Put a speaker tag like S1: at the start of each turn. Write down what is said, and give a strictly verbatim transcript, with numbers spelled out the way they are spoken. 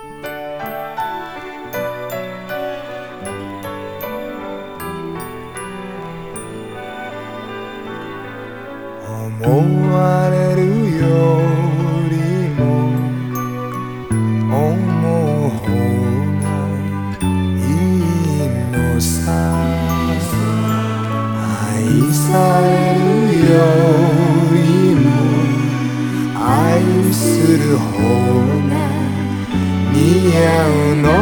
S1: 思われるよりも思う方がいいのさ。愛されるよりも愛する方が似合うの